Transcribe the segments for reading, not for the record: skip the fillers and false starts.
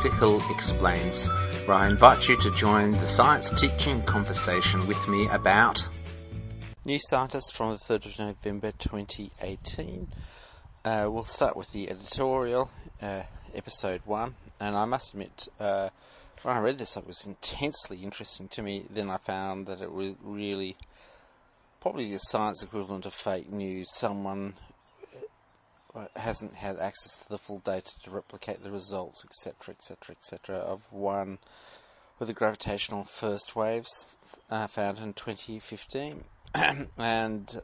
Dr. Hill Explains, where I invite you to join the science teaching conversation with me about New Scientist from the 3rd of November 2018. We'll start with the editorial, episode 1, and I must admit, when I read this it was intensely interesting to me. Then I found that it was really probably the science equivalent of fake news. Someone hasn't had access to the full data to replicate the results, etc., of one with the gravitational first waves found in 2015. And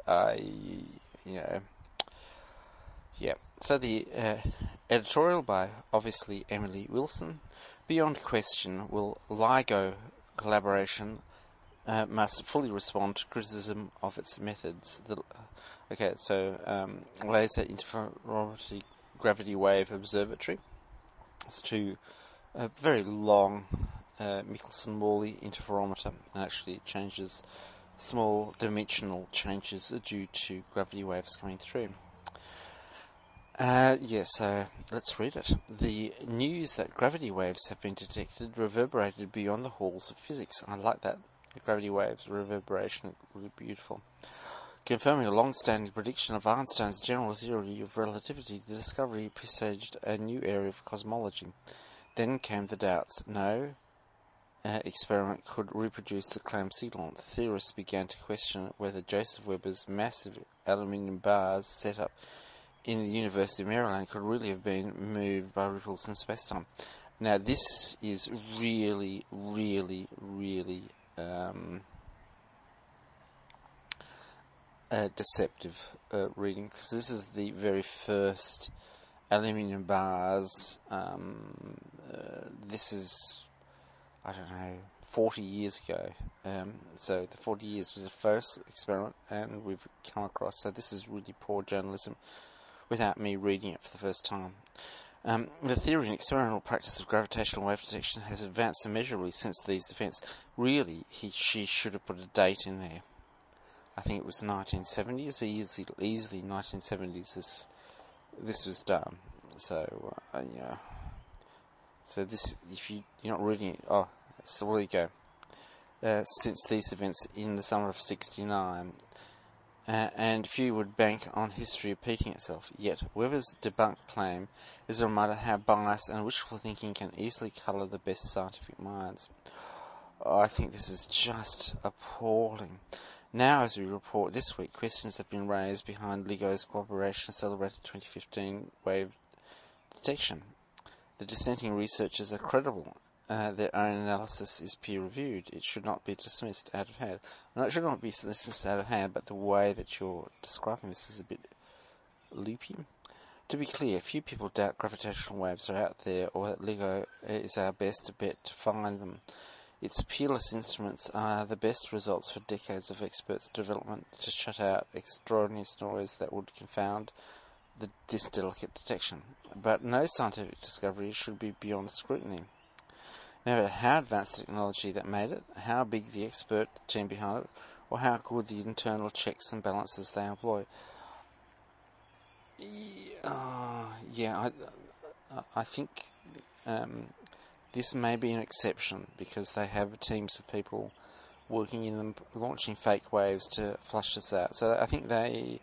So the editorial by, obviously, Emily Wilson. Beyond question, will LIGO collaboration must fully respond to criticism of its methods. Laser Interferometry Gravity Wave Observatory. It's a very long Michelson-Morley interferometer, and actually changes small dimensional changes due to gravity waves coming through. So let's read it. The news that gravity waves have been detected reverberated beyond the halls of physics. I like that. The gravity waves reverberation, really beautiful. Confirming a long-standing prediction of Einstein's general theory of relativity, the discovery presaged a new area of cosmology. Then came the doubts. No experiment could reproduce the claimed signal. Theorists began to question whether Joseph Weber's massive aluminium bars set up in the University of Maryland could really have been moved by ripples in space-time. Now, this is really, really, really deceptive reading, because this is the very first aluminium bars. This is, 40 years ago. So the 40 years was the first experiment, and we've come across. So this is really poor journalism without me reading it for the first time. The theory and experimental practice of gravitational wave detection has advanced immeasurably since these events. Really, she should have put a date in there. I think it was 1970s, easily 1970s this was done. So, So this, if you're not reading it, so there you go. Since these events in the summer of 1969, and few would bank on history repeating itself. Yet Weber's debunked claim is a reminder how bias and wishful thinking can easily colour the best scientific minds. I think this is just appalling. Now, as we report this week, questions have been raised behind LIGO's cooperation celebrated 2015 wave detection. The dissenting researchers are credible. Their own analysis is peer-reviewed. It should not be dismissed out of hand. No, it should not be dismissed out of hand, but the way that you're describing this is a bit loopy. To be clear, few people doubt gravitational waves are out there, or that LIGO is our best bet to find them. Its peerless instruments are the best results for decades of experts' development to shut out extraordinary noise that would confound this delicate detection. But no scientific discovery should be beyond scrutiny. No matter how advanced the technology that made it, how big the expert team behind it, or how good the internal checks and balances they employ. I think this may be an exception, because they have teams of people working in them, launching fake waves to flush this out. So I think they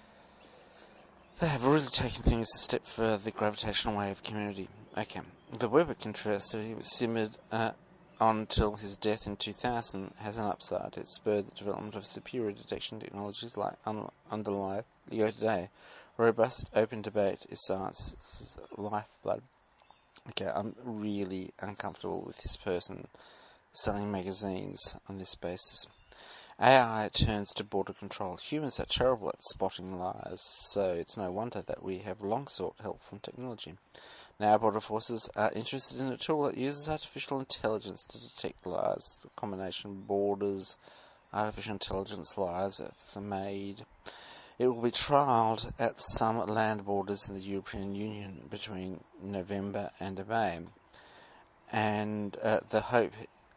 have really taken things a step further, the gravitational wave community. Okay. The Weber controversy was simmered until his death in 2000 has an upside. It spurred the development of superior detection technologies like underlie LIGO today. Robust, open debate is science's lifeblood. Okay, I'm really uncomfortable with this person selling magazines on this basis. AI turns to border control. Humans are terrible at spotting lies, so it's no wonder that we have long sought help from technology. Now border forces are interested in a tool that uses artificial intelligence to detect lies. The combination borders, artificial intelligence, lies are made. It will be trialled at some land borders in the European Union between November and May. And the hope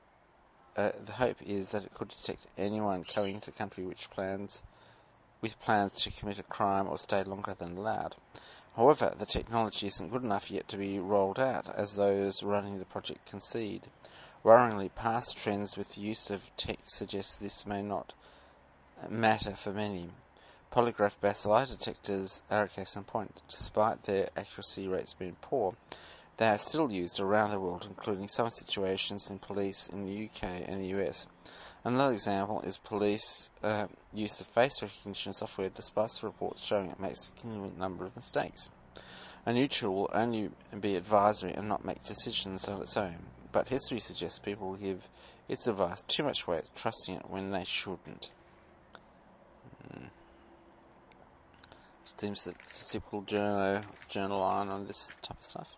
is that it could detect anyone coming into the country with plans to commit a crime or stay longer than allowed. However, the technology isn't good enough yet to be rolled out, as those running the project concede. Worryingly, past trends with the use of tech suggest this may not matter for many. Polygraph bacilli detectors are a case in point. Despite their accuracy rates being poor, they are still used around the world, including some situations in police in the UK and the US. Another example is police use of face recognition software, despite reports showing it makes a significant number of mistakes. A new tool will only be advisory and not make decisions on its own, but history suggests people will give its advice too much weight, trusting it when they shouldn't. Seems the typical journal line on this type of stuff.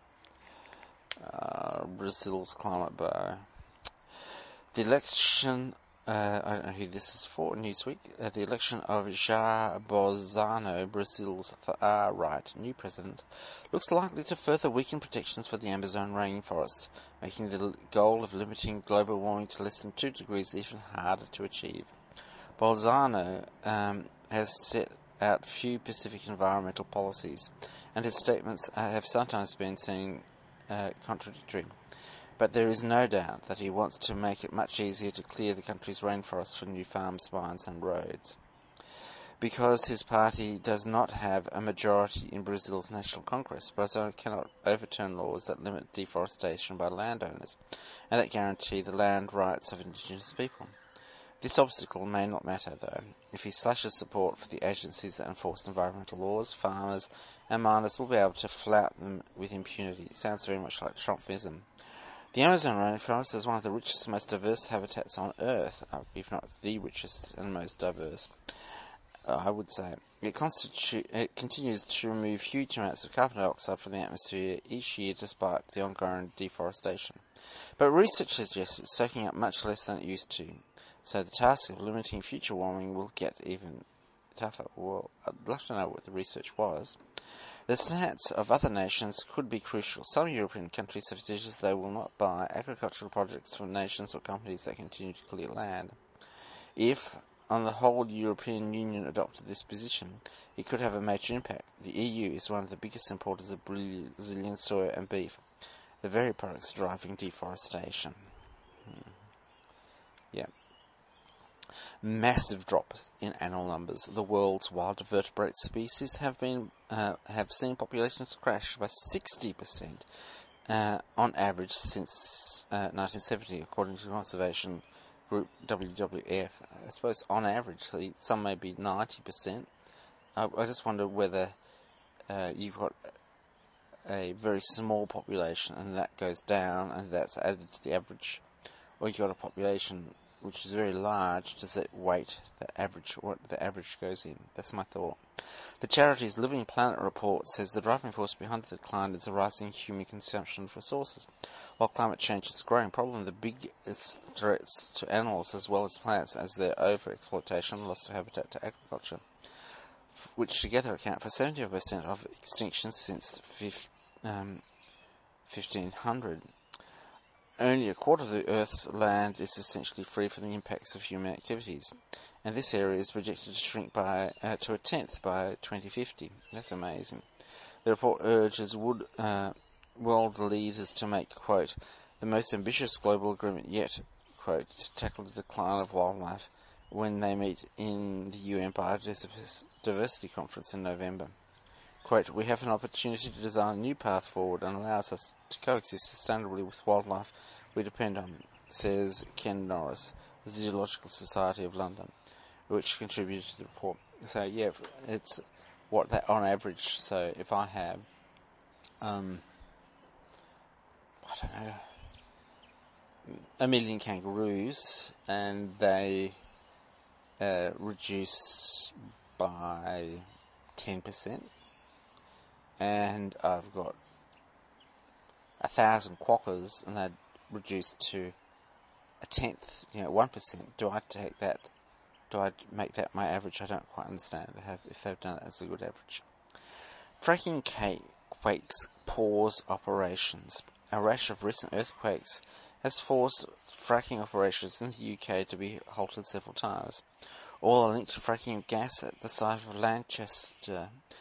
Brazil's climate bar. The election, I don't know who this is for, Newsweek. The election of Jair Bolsonaro, Brazil's far-right new president, looks likely to further weaken protections for the Amazon rainforest, making the goal of limiting global warming to less than 2 degrees even harder to achieve. Bolsonaro has set out few Pacific environmental policies, and his statements have sometimes been seen contradictory. But there is no doubt that he wants to make it much easier to clear the country's rainforest for new farms, mines and roads. Because his party does not have a majority in Brazil's National Congress, Brazil cannot overturn laws that limit deforestation by landowners and that guarantee the land rights of indigenous people. This obstacle may not matter, though. If he slashes support for the agencies that enforce environmental laws, farmers and miners will be able to flout them with impunity. It sounds very much like Trumpism. The Amazon rainforest is one of the richest and most diverse habitats on Earth, if not the richest and most diverse, I would say. It continues to remove huge amounts of carbon dioxide from the atmosphere each year despite the ongoing deforestation. But research suggests it's soaking up much less than it used to. So the task of limiting future warming will get even tougher. Well, I'd love to know what the research was. The stats of other nations could be crucial. Some European countries have suggested they will not buy agricultural projects from nations or companies that continue to clear land. If, on the whole, European Union adopted this position, it could have a major impact. The EU is one of the biggest importers of Brazilian soya and beef, the very products driving deforestation. Yeah. Massive drops in animal numbers. The world's wild vertebrate species have seen populations crash by 60% on average since 1970, according to conservation group WWF. I suppose on average, so some may be 90%. I just wonder whether you've got a very small population and that goes down and that's added to the average, or you've got a population which is very large, does it weight what the average goes in? That's my thought. The charity's Living Planet report says the driving force behind the decline is a rising human consumption of resources. While climate change is a growing problem, the biggest threats to animals as well as plants as their over-exploitation and loss of habitat to agriculture, which together account for 70% of extinctions since 1500. Only a quarter of the Earth's land is essentially free from the impacts of human activities, and this area is projected to shrink to a tenth by 2050. That's amazing. The report urges world leaders to make, quote, the most ambitious global agreement yet, quote, to tackle the decline of wildlife when they meet in the UN Biodiversity Conference in November. Quote, we have an opportunity to design a new path forward and allows us to coexist sustainably with wildlife we depend on, says Ken Norris, the Zoological Society of London, which contributed to the report. So yeah, it's what that on average. So if I have, I don't know, 1 million kangaroos and they reduce by 10%. And I've got 1,000 quokkas, and they'd reduce to a tenth, 1%. Do I take that? Do I make that my average? I don't quite understand if they've done it as a good average. Fracking quakes pause operations. A rash of recent earthquakes has forced fracking operations in the UK to be halted several times. All are linked to fracking of gas at the site of Lanchester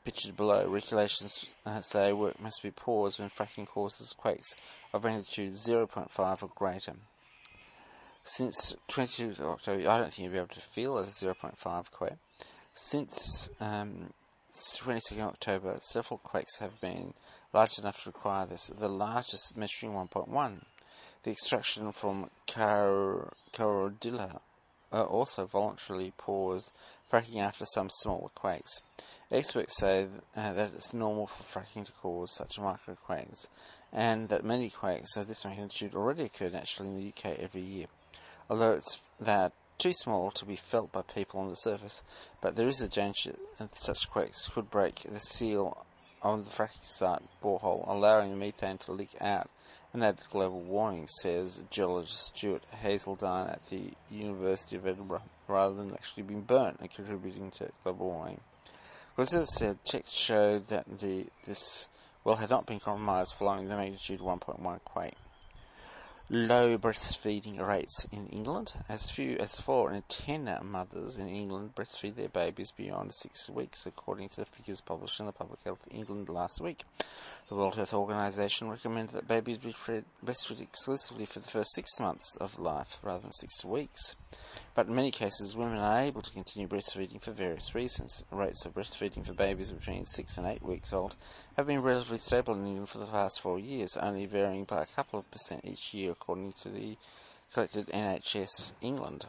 pictured below. Regulations say work must be paused when fracking causes quakes of magnitude 0.5 or greater. Since 22nd October, I don't think you'll be able to feel a 0.5 quake. Since 22nd October, several quakes have been large enough to require this, the largest measuring 1.1. The extraction from Corrodilla also voluntarily paused fracking after some smaller quakes. Experts say that it's normal for fracking to cause such microquakes, and that many quakes of this magnitude already occur naturally in the UK every year, although they're too small to be felt by people on the surface. But there is a danger that such quakes could break the seal on the fracking site borehole, allowing the methane to leak out and add to global warming, says geologist Stuart Hazeldine at the University of Edinburgh, rather than actually being burnt and contributing to global warming. Because as I said, checks showed that this well had not been compromised following the magnitude 1.1 quake. Low breastfeeding rates in England. As few as 4 in 10 mothers in England breastfeed their babies beyond 6 weeks, according to the figures published in the Public Health England last week. The World Health Organization recommended that babies be breastfed exclusively for the first 6 months of life rather than 6 weeks. But in many cases, women are able to continue breastfeeding for various reasons. Rates of breastfeeding for babies between 6 and 8 weeks old have been relatively stable in England for the past 4 years, only varying by a couple of % each year, according to the collected NHS England.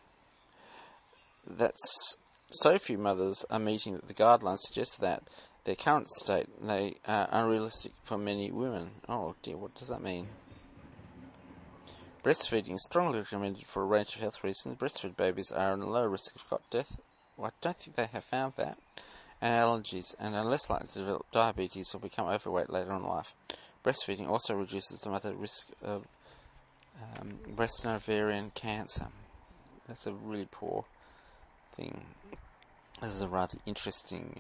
That's so few mothers are meeting that the guidelines suggest that their current state they are unrealistic for many women. Oh dear, what does that mean? Breastfeeding is strongly recommended for a range of health reasons. Breastfed babies are at low risk of cot death. Well, I don't think they have found that. And allergies, and are less likely to develop diabetes or become overweight later in life. Breastfeeding also reduces the mother's risk of breast and ovarian cancer. That's a really poor thing. This is a rather interesting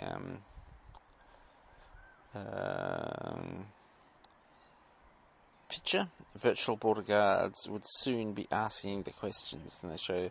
picture. Virtual border guards would soon be asking the questions, and they show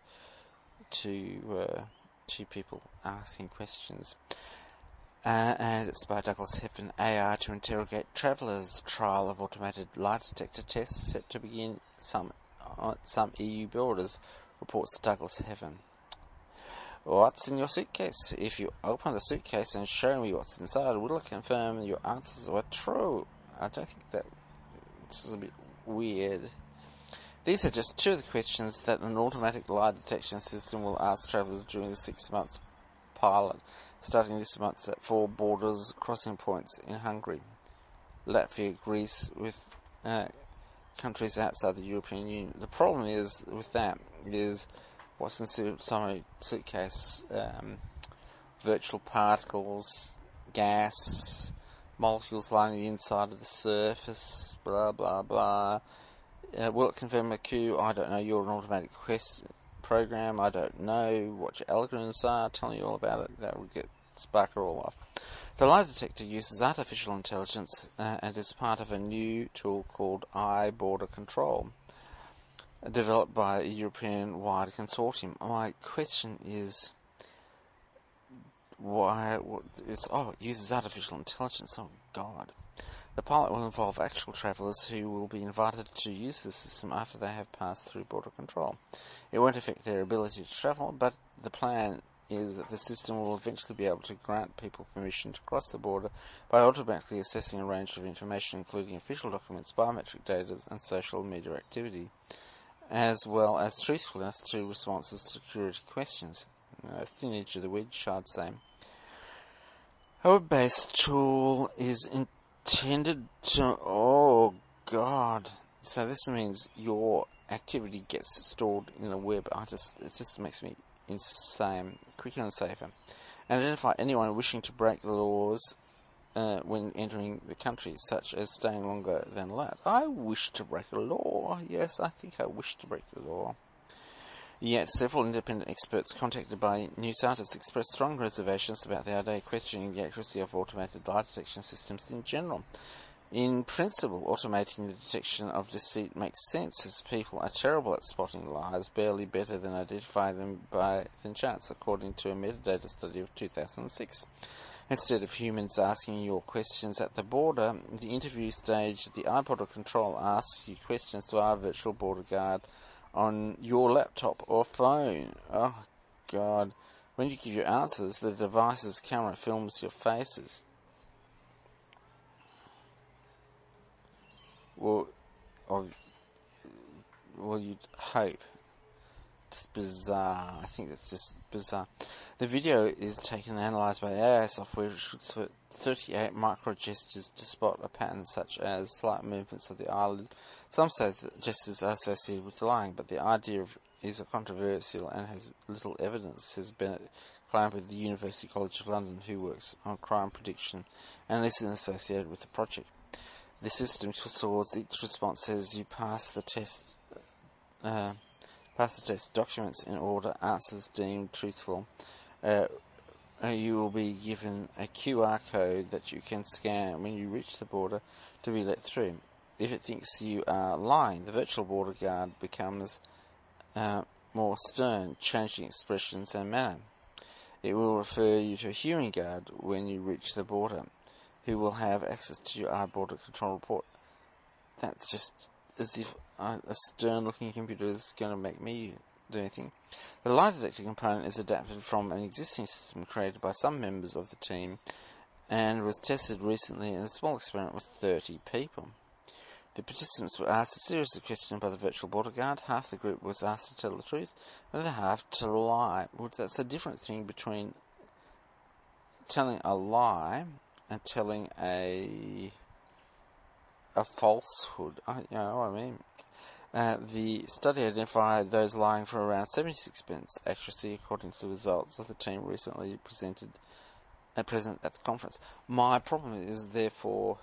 two people asking questions. And it's by Douglas Heffen. AI to interrogate travellers. Trial of automated lie detector tests set to begin on some EU borders, reports Douglas Heffen. What's in your suitcase? If you open the suitcase and show me what's inside, will it confirm your answers were true? I don't think that. This is a bit weird. These are just two of the questions that an automatic lie detection system will ask travellers during the 6 months pilot, starting this month at 4 borders crossing points in Hungary, Latvia, Greece, with countries outside the European Union. The problem is with that is what's in some suitcase: virtual particles, gas, molecules lining the inside of the surface, blah blah blah. Will it confirm a coup? I don't know. You're an automatic program. I don't know what your algorithms are. Telling you all about it, that would spark her all off. The lie detector uses artificial intelligence and is part of a new tool called iBorder Control, developed by a European-wide consortium. My question is, why? It uses artificial intelligence. Oh God! The pilot will involve actual travellers who will be invited to use the system after they have passed through border control. It won't affect their ability to travel, but the plan is that the system will eventually be able to grant people permission to cross the border by automatically assessing a range of information, including official documents, biometric data, and social media activity, as well as truthfulness to responses to security questions. Thin edge of the wedge, I'd say. A web-based tool is intended to... Oh, God. So this means your activity gets stored in the web. It just makes me insane. Quicker and safer. And identify anyone wishing to break the laws when entering the country, such as staying longer than allowed. I wish to break a law. Yes, I think I wish to break the law. Yet several independent experts contacted by New Scientist expressed strong reservations about the idea, questioning the accuracy of automated lie detection systems in general. In principle, automating the detection of deceit makes sense, as people are terrible at spotting lies, barely better than identifying them than chance, according to a metadata study of 2006. Instead of humans asking your questions at the border, the interview stage, the iBorder control asks you questions via a virtual border guard on your laptop or phone. Oh, God. When you give your answers, the device's camera films your faces. Well, you'd hope. Just bizarre. I think it's just bizarre. The video is taken and analysed by AI software, which looks for 38 micro gestures to spot a pattern such as slight movements of the eyelid. Some say that gestures are associated with lying, but the idea is controversial and has little evidence, says Bennett Climber of the University College of London, who works on crime prediction and isn't associated with the project. The system sorts each response says you pass the test. Documents in order, answers deemed truthful. You will be given a QR code that you can scan when you reach the border to be let through. If it thinks you are lying, the virtual border guard becomes more stern, changing expressions and manner. It will refer you to a human guard when you reach the border, who will have access to your iBorder control report. That's just as if a stern-looking computer is going to make me do anything. The lie detector component is adapted from an existing system created by some members of the team and was tested recently in a small experiment with 30 people. The participants were asked a series of questions by the virtual border guard. Half the group was asked to tell the truth, and the other half to lie. Well, that's a different thing between telling a lie and telling a falsehood. You know what I mean? The study identified those lying for around 76% accuracy, according to the results of the team recently present at the conference. My problem is, therefore,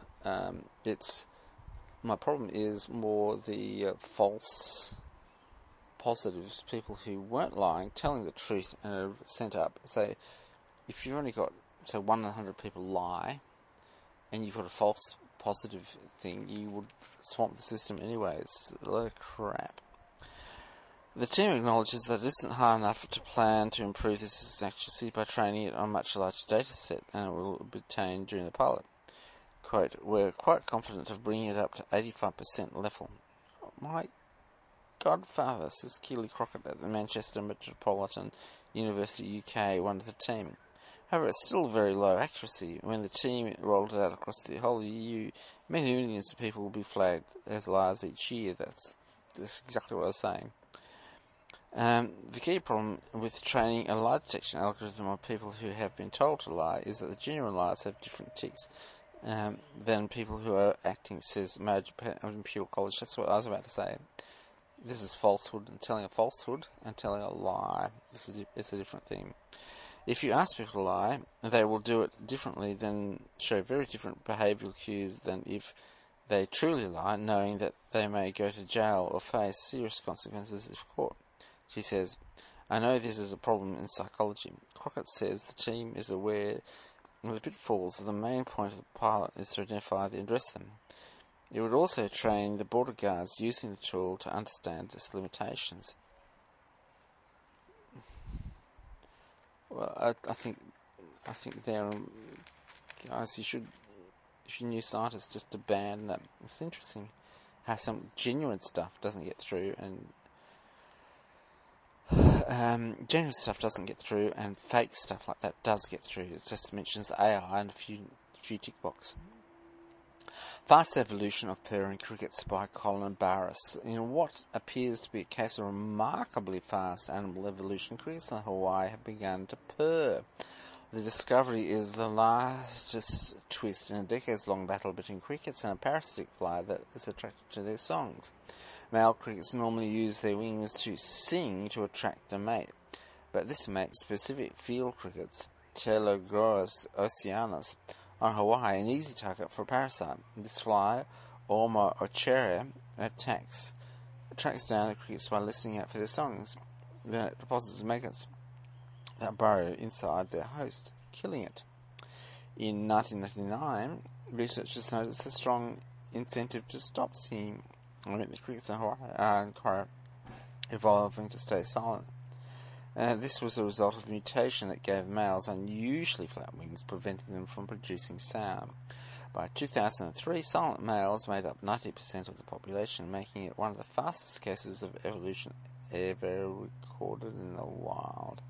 my problem is more the false positives, people who weren't lying, telling the truth, and are sent up. So, if you've only got 1 in 100 people lie, and you've got a false positive thing, you would swamp the system anyway. It's a lot of crap. The team acknowledges that it isn't hard enough to plan to improve this accuracy by training it on a much larger data set, and it will be obtained during the pilot. Quote, we're quite confident of bringing it up to 85% level. My godfather, says Keely Crockett at the Manchester Metropolitan University UK, one of the team. However, it's still very low accuracy. When the team rolled it out across the whole EU, many millions of people will be flagged as liars each year. That's exactly what I was saying. The key problem with training a lie detection algorithm on people who have been told to lie is that the genuine liars have different ticks than people who are acting, says Major of Imperial College. That's what I was about to say. This is falsehood, and telling a falsehood and telling a lie. It's a different thing. If you ask people to lie, they will do it differently, then show very different behavioural cues than if they truly lie, knowing that they may go to jail or face serious consequences if caught. She says, I know this is a problem in psychology. Crockett says the team is aware of the pitfalls. The main point of the pilot is to identify and address them. It would also train the border guards using the tool to understand its limitations. Well, I think there, guys, you should, if you're new scientists, just abandon that. It's interesting how some genuine stuff doesn't get through, and genuine stuff doesn't get through, and fake stuff like that does get through. It just mentions AI and a few tick boxes. Fast Evolution of Purring Crickets by Colin Barris. In what appears to be a case of remarkably fast animal evolution, crickets in Hawaii have begun to purr. The discovery is the largest twist in a decades-long battle between crickets and a parasitic fly that is attracted to their songs. Male crickets normally use their wings to sing to attract a mate, but this mate, specific field crickets, Telegoras oceanus, on Hawaii, an easy target for a parasite. This fly, Orma ochera, tracks down the crickets by listening out for their songs. Then it deposits maggots that burrow inside their host, killing it. In 1999, researchers noticed a strong incentive to stop singing. The crickets in Hawaii are evolving to stay silent. This was a result of mutation that gave males unusually flat wings, preventing them from producing sound. By 2003, silent males made up 90% of the population, making it one of the fastest cases of evolution ever recorded in the wild.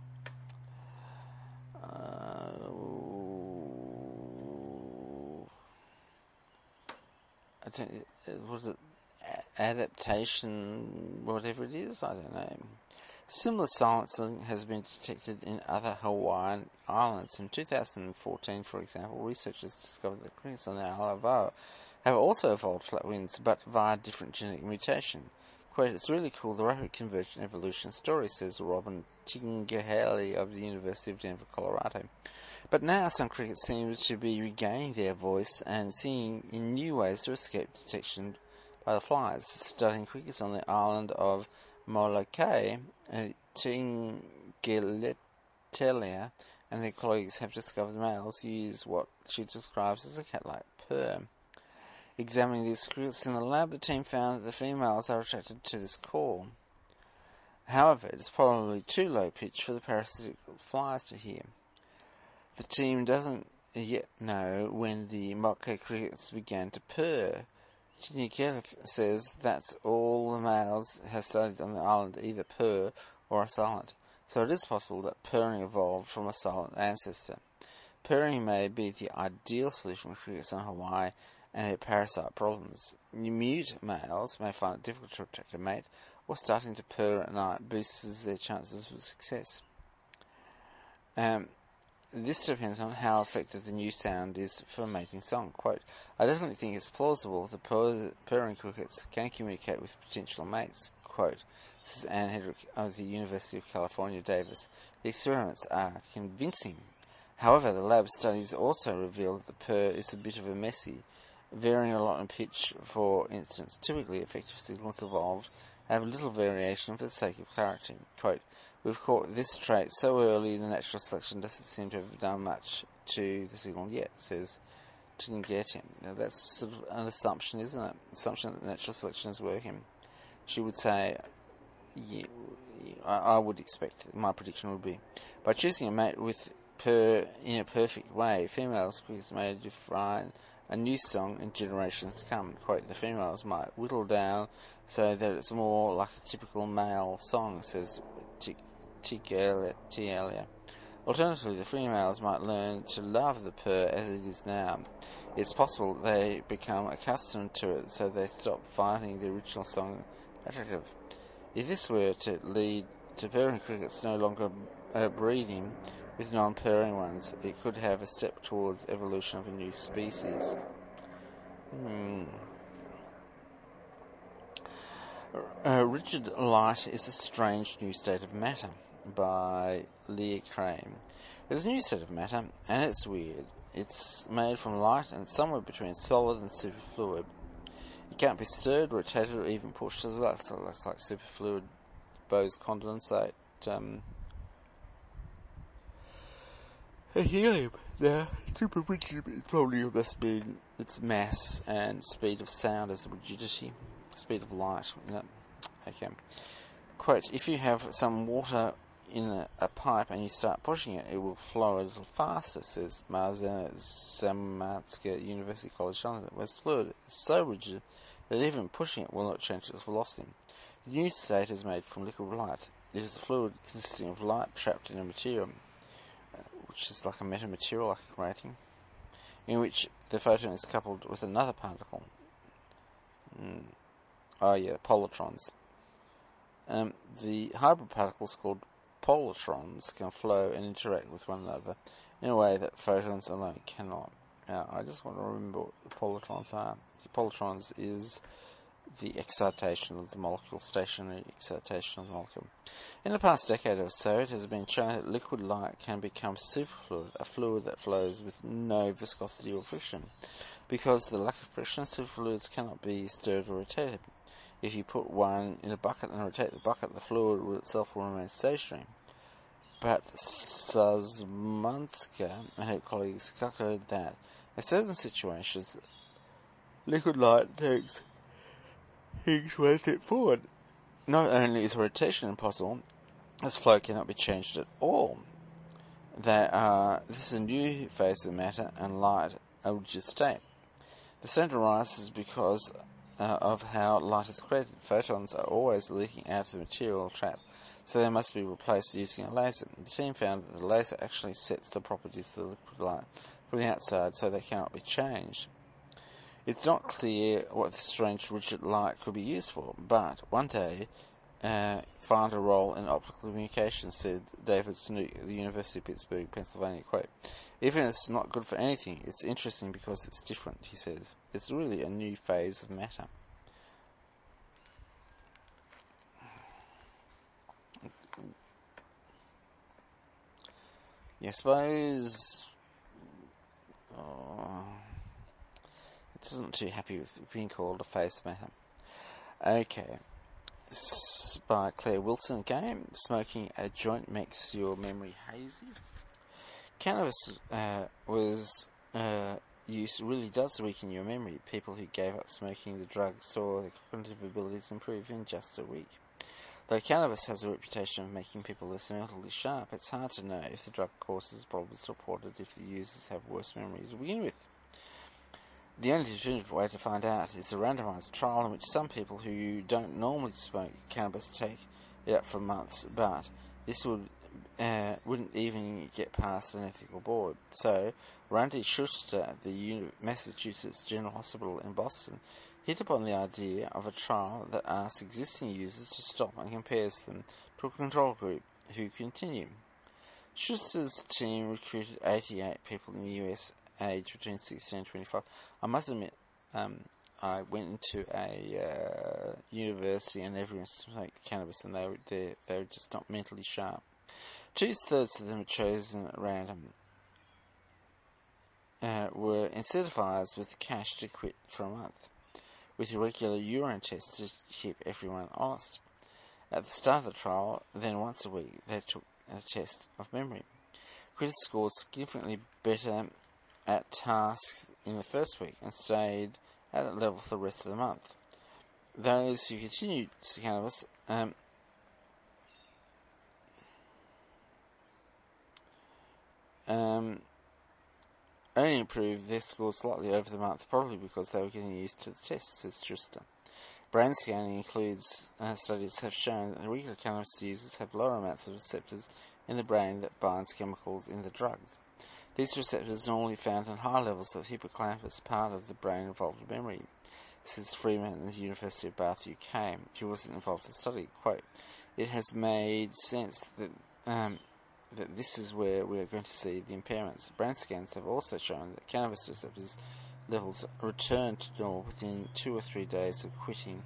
Was it adaptation, whatever it is? I don't know. Similar silencing has been detected in other Hawaiian islands. In 2014, for example, researchers discovered that crickets on the island of Oa have also evolved flat wings, but via different genetic mutation. Quote, "It's really cool, the rapid convergent evolution story," says Robin Tingahaley of the University of Denver, Colorado. But now some crickets seem to be regaining their voice and singing in new ways to escape detection by the flies. Studying crickets on the island of Molokai, Tingalettelia and their colleagues have discovered males use what she describes as a cat-like purr. Examining these crickets in the lab, the team found that the females are attracted to this call. However, it is probably too low-pitched for the parasitic flies to hear. The team doesn't yet know when the Molokai crickets began to purr. Tingalettelia says that's all the males have studied on the island, either purr or are silent. So it is possible that purring evolved from a silent ancestor. Purring may be the ideal solution for crickets on Hawaii and their parasite problems. Mute males may find it difficult to attract a mate, or starting to purr at night boosts their chances of success. This depends on how effective the new sound is for a mating song. Quote, "I definitely think it's plausible the purring crickets can communicate with potential mates." Quote, this is Anne Hedrick of the University of California, Davis. "The experiments are convincing. However, the lab studies also reveal that the purr is a bit of a messy, varying a lot in pitch. For instance, typically effective signals evolved have little variation for the sake of clarity." Quote, "We've caught this trait so early in the natural selection doesn't seem to have done much to the signal yet," says Tingalettelia. Now that's sort of an assumption, isn't it? Assumption that natural selection is working. She would say, yeah, I would expect, my prediction would be, by choosing a mate with purr in a perfect way, females may define a new song in generations to come. Quote, "The females might whittle down so that it's more like a typical male song," says Tingalettelia. "Alternatively, the females might learn to love the purr as it is now. It's possible they become accustomed to it, so they stop finding the original song attractive. If this were to lead to purring crickets no longer breeding with non-purring ones, it could have a step towards evolution of a new species." Rigid Light is a Strange New State of Matter by Leah Crane. There's a new state of matter, and it's weird. It's made from light, and it's somewhere between solid and superfluid. It can't be stirred, rotated, or even pushed as well. So it looks like superfluid Bose condensate. Helium. Now, super rigid probably must be its mass and speed of sound as rigidity, speed of light. Okay. Quote, "If you have some water in a pipe and you start pushing it, it will flow a little faster," says Marzena Zamatska, University College London. "Whereas fluid is so rigid that even pushing it will not change its velocity. The new state is made from liquid light. It is the fluid consisting of light trapped in a material, which is like a metamaterial, like a grating, in which the photon is coupled with another particle. Polatrons. The hybrid particles called polatrons can flow and interact with one another in a way that photons alone cannot." Now, I just want to remember what the polatrons are. The polatrons is the excitation of the molecule, stationary excitation of the molecule. In the past decade or so, it has been shown that liquid light can become superfluid, a fluid that flows with no viscosity or friction. Because of the lack of friction, superfluids cannot be stirred or rotated. If you put one in a bucket and rotate the bucket, the fluid itself will remain stationary. But Sazmanska and her colleagues calculated that in certain situations, liquid light takes one step forward. Not only is rotation impossible, This flow cannot be changed at all. This is a new phase of matter and light, a rigid state. The center arises because of how light is created. Photons are always leaking out of the material trap, so they must be replaced using a laser. The team found that the laser actually sets the properties of the liquid light from the outside, so they cannot be changed. It's not clear what this strange rigid light could be used for, but one day find a role in optical communication, said David Snook at the University of Pittsburgh, Pennsylvania. Quote, even if it's not good for anything, it's interesting because it's different, he says. It's really a new phase of matter. I suppose it isn't too happy with being called a phase of matter. Okay. By Claire Wilson again. Smoking a joint makes your memory hazy. Cannabis use really does weaken your memory. People who gave up smoking the drug saw their cognitive abilities improve in just a week. Though cannabis has a reputation of making people less mentally sharp, it's hard to know if the drug causes problems reported if the users have worse memories to begin with. The only definitive way to find out is a randomised trial in which some people who don't normally smoke cannabis take it up for months, but this wouldn't even get past an ethical board. So, Randy Schuster at the Massachusetts General Hospital in Boston hit upon the idea of a trial that asks existing users to stop and compares them to a control group who continue. Schuster's team recruited 88 people in the US aged between 16 and 25. I must admit, I went into a university and everyone smoked cannabis and they were just not mentally sharp. 2/3 of them were chosen at random. Were incentivized with cash to quit for a month, with irregular urine tests to keep everyone honest. At the start of the trial, then once a week, they took a test of memory. Critics scored significantly better at tasks in the first week and stayed at that level for the rest of the month. Those who continued cannabis only improved their scores slightly over the month, probably because they were getting used to the tests, says Schuster. Brain scanning includes studies have shown that regular cannabis users have lower amounts of receptors in the brain that binds chemicals in the drug. These receptors are normally found in high levels of the hippocampus, part of the brain involved in memory, says Freeman at the University of Bath, UK, who wasn't involved in the study. Quote, it has made sense that that this is where we are going to see the impairments. Brain scans have also shown that cannabis receptors levels return to normal within 2 or 3 days of quitting.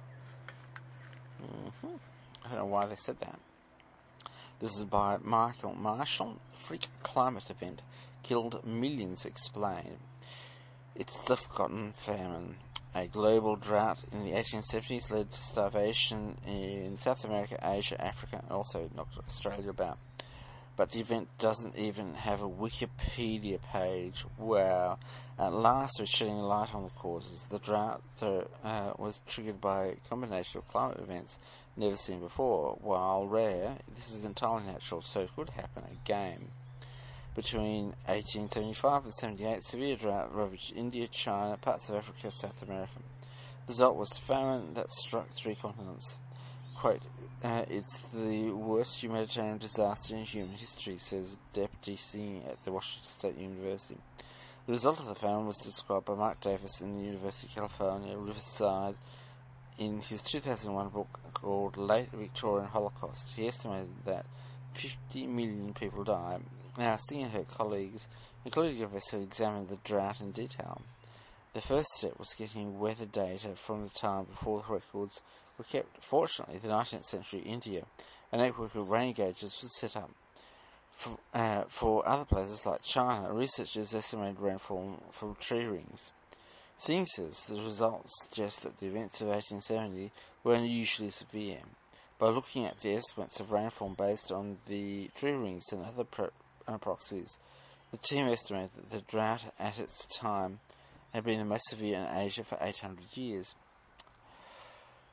I don't know why they said that. This is by Michael Marshall. Freak climate event killed millions explained. It's the forgotten famine. A global drought in the 1870s led to starvation in South America, Asia, Africa, and also knocked Australia about. But the event doesn't even have a Wikipedia page. Wow. At last we're shedding light on the causes. The drought was triggered by a combination of climate events never seen before. While rare, this is entirely natural, so it could happen again. Between 1875 and 78, severe drought ravaged India, China, parts of Africa, South America. The result was famine that struck 3 continents. Quote, it's the worst humanitarian disaster in human history, says Deputy Dean at the Washington State University. The result of the famine was described by Mark Davis in the University of California, Riverside, in his 2001 book called Late Victorian Holocaust. He estimated that 50 million people died. Now, Singh and her colleagues, including of us, had examined the drought in detail. The first step was getting weather data from the time before the records were kept. Fortunately, the 19th century India, a network of rain gauges was set up. For other places like China, researchers estimated rainfall from tree rings. Singh says the results suggest that the events of 1870 were unusually severe. By looking at the estimates of rainfall based on the tree rings and other proxies, the team estimated that the drought at its time had been the most severe in Asia for 800 years.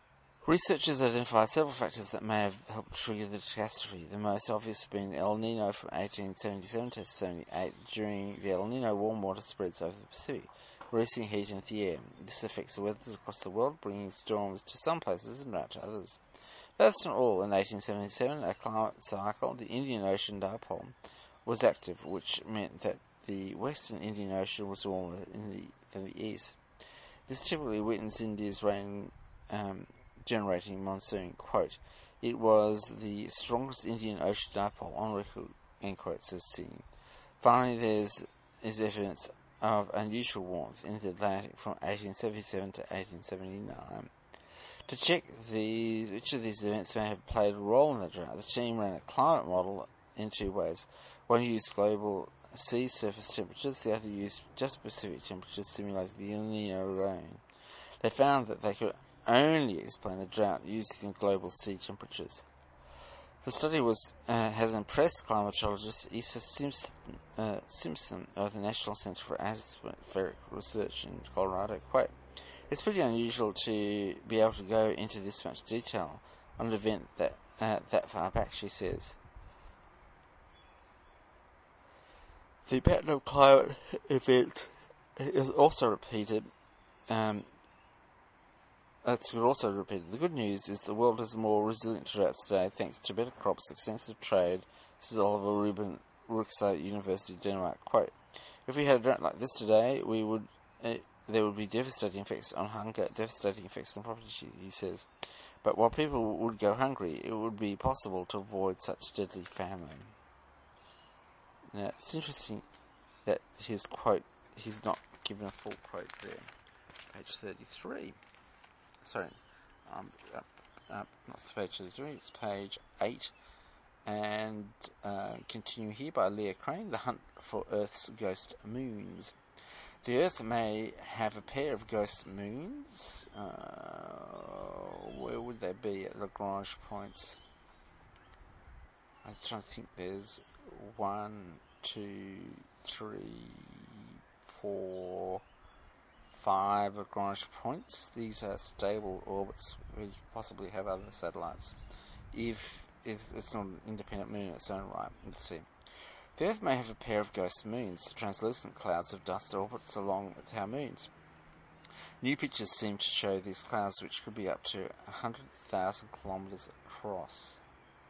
Researchers identified several factors that may have helped trigger the catastrophe, the most obvious being El Nino from 1877 to 78. During the El Nino, warm water spreads over the Pacific, releasing heat into the air. This affects the weather across the world, bringing storms to some places and drought to others. That's not all. In 1877, a climate cycle, the Indian Ocean dipole, was active, which meant that the western Indian Ocean was warmer than the east. This typically witnessed India's rain generating monsoon. Quote, "It was the strongest Indian Ocean dipole on record," end quote, says Singh. Finally, there is evidence of unusual warmth in the Atlantic from 1877 to 1879. To check which of these events may have played a role in the drought, the team ran a climate model in two ways. One used global sea surface temperatures, the other used just Pacific temperatures simulating the El Nino rain. They found that they could only explain the drought using global sea temperatures. The study has impressed climatologist Issa Simpson of the National Center for Atmospheric Research in Colorado. Quote, "It's pretty unusual to be able to go into this much detail on an event that far back," she says. The pattern of climate events is also repeated. The good news is the world is more resilient droughts today thanks to better crops, extensive trade. This is Oliver Ruben, Ruxo University, Denmark. Quote, "If we had a drought like this today, there would be devastating effects on hunger, devastating effects on property," he says. "But while people would go hungry, it would be possible to avoid such deadly famine." Now, it's interesting that his quote, he's not given a full quote there. Page 33. Sorry, not page 33, it's page 8. And continue here by Leah Crane, "The Hunt for Earth's Ghost Moons." The Earth may have a pair of ghost moons. Where would they be at Lagrange points? I was trying to think. There's 1, 2, 3, 4, 5 Lagrange points. These are stable orbits. We possibly have other satellites. If it's not an independent moon in its own right. Let's see. The Earth may have a pair of ghost moons, translucent clouds of dust orbits along with our moons. New pictures seem to show these clouds, which could be up to 100,000 kilometres across.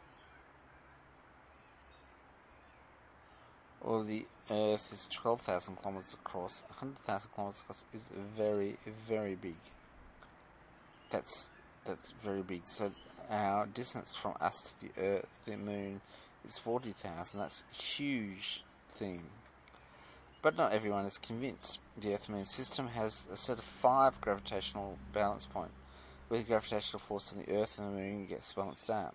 Or the Earth is 12,000 kilometres across. 100,000 kilometres across is very, very big. That's very big. So our distance from us to the Earth, the Moon, is 40,000. That's a huge thing. But not everyone is convinced. The Earth-Moon system has a set of 5 gravitational balance points, where the gravitational force on the Earth and the Moon gets balanced out.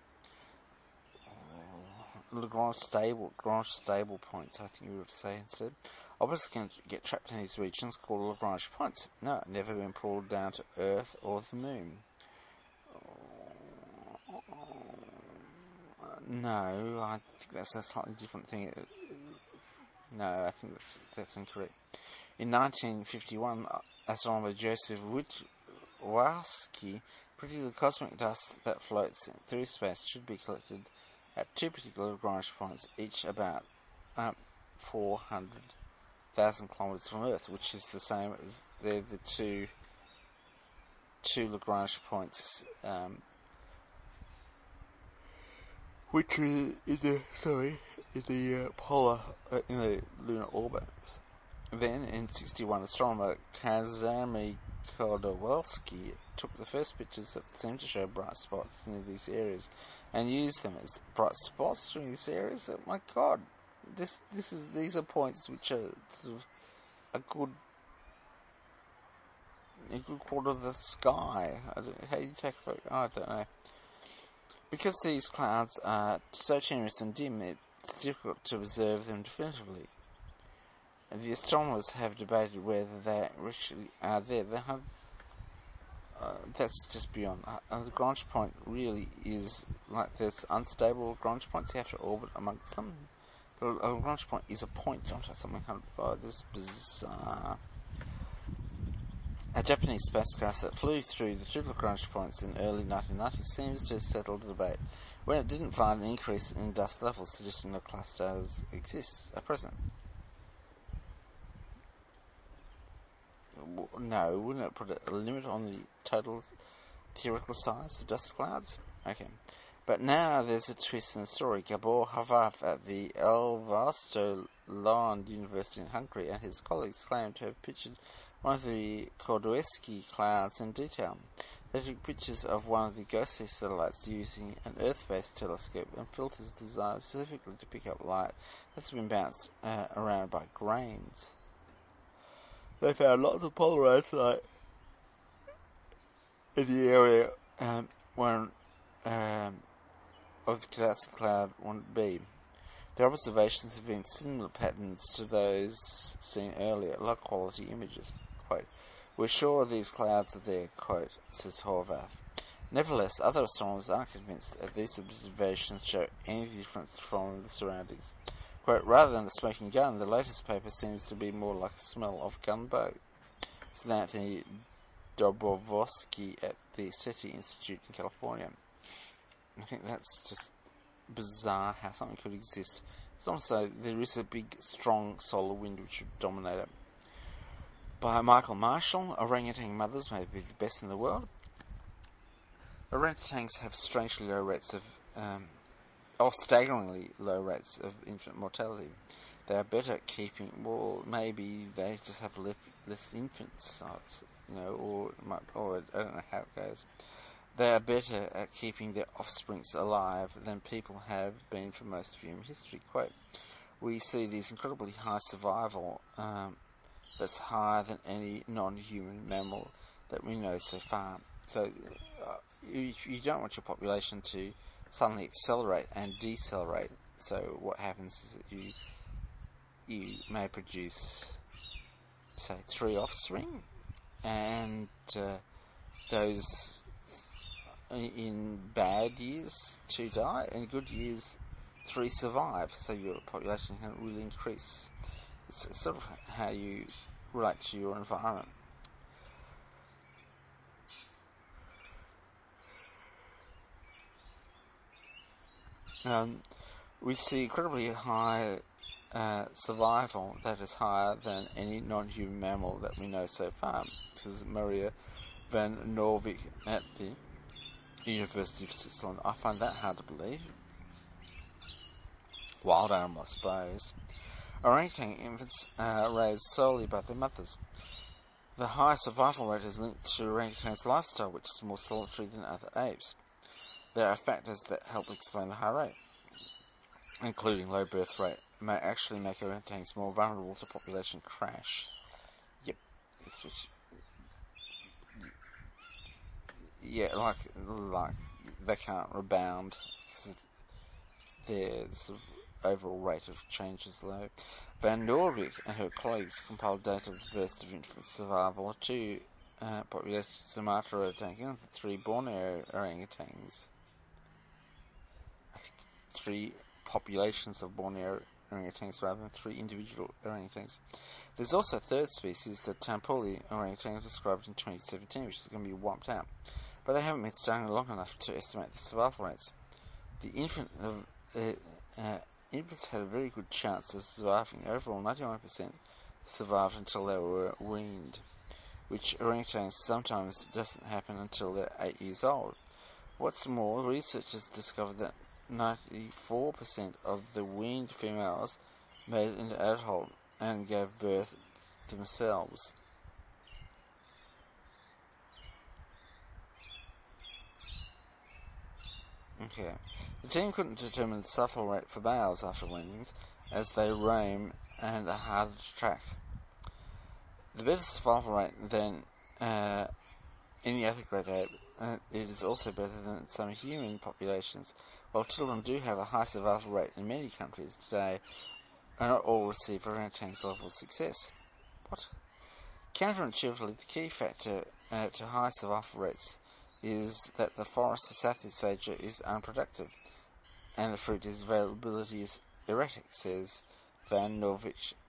Lagrange stable points, I think we would say instead. Objects can get trapped in these regions called Lagrange points. No, never been pulled down to Earth or the Moon. No, I think that's a slightly different thing. No, I think that's incorrect. In 1951, astronomer Joseph Witwarski predicted the cosmic dust that floats through space should be collected at 2 particular Lagrange points, each about 400,000 kilometres from Earth, which is the same as they're the two Lagrange points, which are in the lunar orbit. Then, in 1961, astronomer Kazimierz Kowalski took the first pictures that seemed to show bright spots near these areas, and used them as bright spots during these areas. Oh my God, these are points which are sort of a good quarter of the sky. How do you take a photo? I don't know. Because these clouds are so tenuous and dim, it's difficult to observe them definitively. And the astronomers have debated whether they actually are there. That's just beyond. A Lagrange point really is like there's unstable Lagrange points. You have to orbit amongst them. A Lagrange point is a point, not something. Oh, this is bizarre. A Japanese spacecraft that flew through the triple crunch points in early 1990s seems to settle the debate when it didn't find an increase in dust levels, suggesting no clusters exist at present. No, wouldn't it put a limit on the total theoretical size of dust clouds? Okay. But now there's a twist in the story. Gabor Havaf at the Elvasto Lund University in Hungary and his colleagues claim to have pictured one of the Kordowski clouds in detail. They took pictures of one of the ghostly satellites using an Earth-based telescope and filters designed specifically to pick up light that's been bounced around by grains. They found lots of polarized light in the area of the Kordowski cloud won't be. Their observations have been similar patterns to those seen earlier, low-quality images. Quote, "We're sure these clouds are there," quote, says Horvath. Nevertheless, other astronomers aren't convinced that these observations show any difference from the surroundings. Quote, "Rather than a smoking gun, the latest paper seems to be more like a smell of gunboat." This is Anthony Dobrovolsky at the SETI Institute in California. I think that's just bizarre how something could exist. It's also there is a big, strong solar wind which would dominate it. By Michael Marshall, orangutan mothers may be the best in the world. Orangutans have strangely low rates of, staggeringly low rates of infant mortality. They are better at keeping, well, maybe they just have less infants, or I don't know how it goes. They are better at keeping their offsprings alive than people have been for most of human history. Quote, "We see these incredibly high survival that's higher than any non-human mammal that we know so far." So you don't want your population to suddenly accelerate and decelerate. So what happens is that you may produce, say, 3 offspring, and those in bad years 2 die, and good years 3 survive, so your population can really increase. It's sort of how you relate to your environment. We see incredibly high survival that is higher than any non-human mammal that we know so far. This is Maria van Norvik at the University of Switzerland. I find that hard to believe. Wild animal, I suppose. Orangutan infants are raised solely by their mothers. The high survival rate is linked to orangutan's lifestyle, which is more solitary than other apes. There are factors that help explain the high rate, including low birth rate, may actually make orangutans more vulnerable to population crash. Yep, like they can't rebound because their sort of overall rate of change is low. Van Norwich and her colleagues compiled data of the births of infant survival of 2 populations of Sumatra orangutan and 3 Borneo orangutans. 3 populations of Borneo orangutans rather than 3 individual orangutans. There's also a third species, the Tampoli orangutan, described in 2017, which is going to be wiped out. But they haven't been studying long enough to estimate the survival rates. The infants had a very good chance of surviving. Overall, 91% survived until they were weaned, which orangutans sometimes doesn't happen until they're 8 years old. What's more, researchers discovered that 94% of the weaned females made it into adulthood and gave birth themselves. Okay. The team couldn't determine the survival rate for males after weanings, as they roam and are harder to track. The better survival rate than any other great ape, it is also better than some human populations. While children do have a high survival rate in many countries today, not all receive orangutans' level of success. What? Counterintuitively, the key factor to high survival rates is that the forest of Southeast Asia is unproductive, and the fruit availability is erratic, says Van Norwich.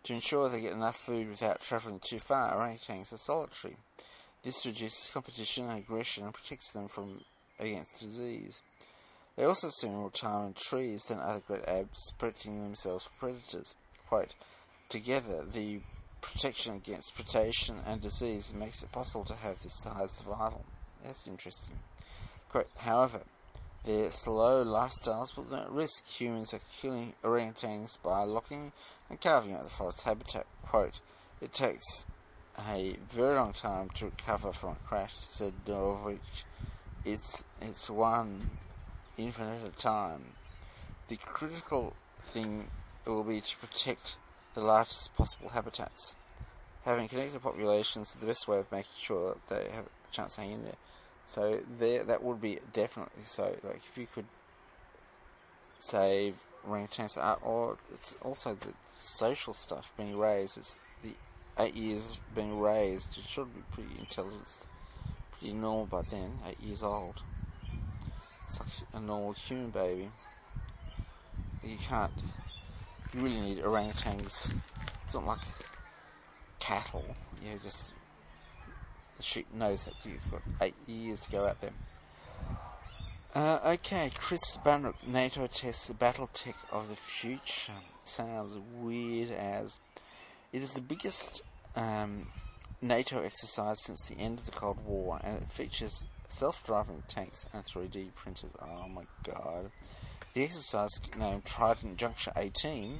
To ensure they get enough food without travelling too far, orangutans are solitary. This reduces competition and aggression and protects them against disease. They also spend more time in trees than other great apes, protecting themselves from predators. Quote, together, the protection against predation and disease makes it possible to have this high survival. That's interesting. Quote, however, their slow lifestyles put them at risk. Humans are killing orangutans by locking and carving out the forest habitat. Quote, it takes a very long time to recover from a crash, said Norwich. It's one infinite at a time. The critical thing will be to protect the largest possible habitats. Having connected populations is the best way of making sure they have a chance to hang in there. So that would be definitely so. Like if you could save orangutans, or it's also the social stuff being raised. It's the 8 years being raised. It should be pretty intelligent, pretty normal by then. 8 years old. It's like a normal human baby. You really need orangutans. It's not like cattle. Just the sheep knows that you've got 8 years to go out there. Okay, Chris Bannock, NATO tests the battle tech of the future. Sounds weird as. It is the biggest NATO exercise since the end of the Cold War, and it features self-driving tanks and 3D printers. Oh my god. The exercise, named Trident Juncture 18,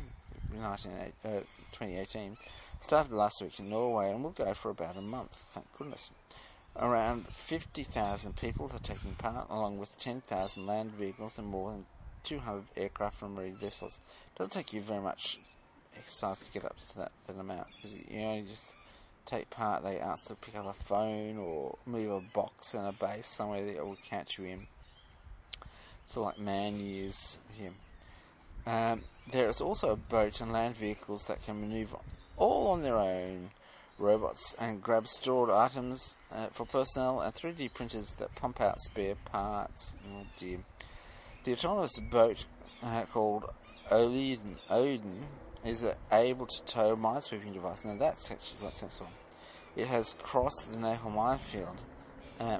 2018, started last week in Norway and will go for about a month, thank goodness. Around 50,000 people are taking part, along with 10,000 land vehicles and more than 200 aircraft and marine vessels. It doesn't take you very much exercise to get up to that amount, because you only just take part. They answer, pick up a phone, or move a box in a base somewhere that will catch you in. Sort of like man years here. There is also a boat and land vehicles that can maneuver all on their own, robots and grab stored items for personnel, and 3D printers that pump out spare parts. Oh dear. The autonomous boat called Odin is able to tow a minesweeping device. Now that's actually quite sensible. It has crossed the naval minefield. I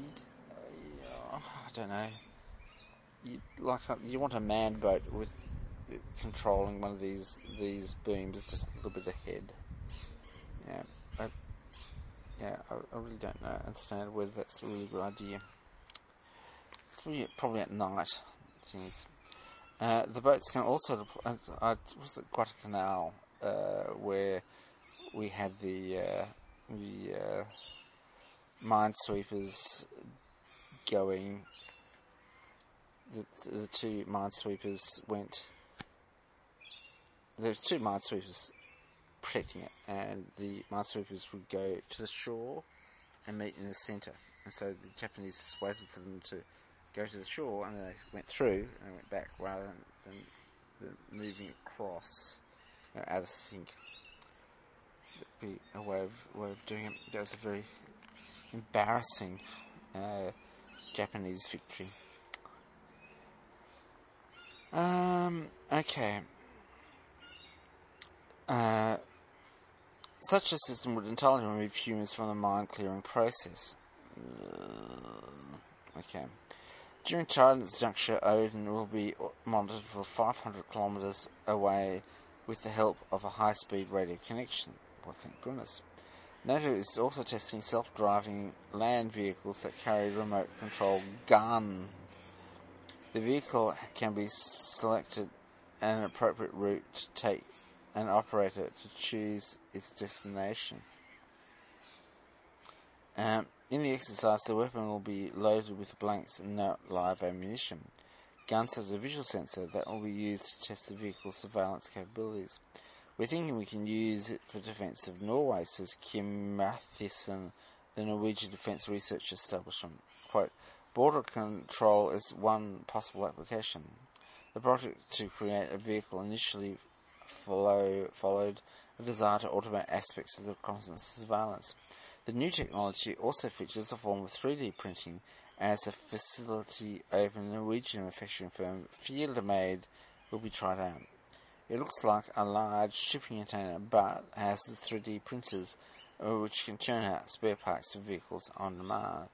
don't know. You want a manned boat with controlling one of these beams just a little bit ahead. I really don't understand whether that's a really good idea. It's really probably at night. Things. The boats can also was it Guadalcanal where we had the minesweepers going. The two minesweepers went. There were two minesweepers protecting it, and the minesweepers would go to the shore and meet in the centre. And so the Japanese just waited for them to go to the shore, and then they went through and went back rather than moving across out of sync. That'd be a way of doing it. That was a very embarrassing Japanese victory. Okay. Such a system would entirely remove humans from the mine clearing process. Okay. During Trident's juncture, Odin will be monitored for 500 kilometres away with the help of a high-speed radio connection. Well, thank goodness. NATO is also testing self-driving land vehicles that carry remote control gun. The vehicle can be selected and an appropriate route to take an operator to choose its destination. In the exercise, the weapon will be loaded with blanks and not live ammunition. Guns has a visual sensor that will be used to test the vehicle's surveillance capabilities. We're thinking we can use it for defence of Norway, says Kim Mathisen, the Norwegian Defence Research Establishment. Quote, border control is one possible application. The project to create a vehicle initially followed a desire to automate aspects of the reconnaissance surveillance. The new technology also features a form of 3D printing, as the facility opened in the Norwegian manufacturing firm Fieldermade will be tried out. It looks like a large shipping container, but has 3D printers which can churn out spare parts for vehicles on demand.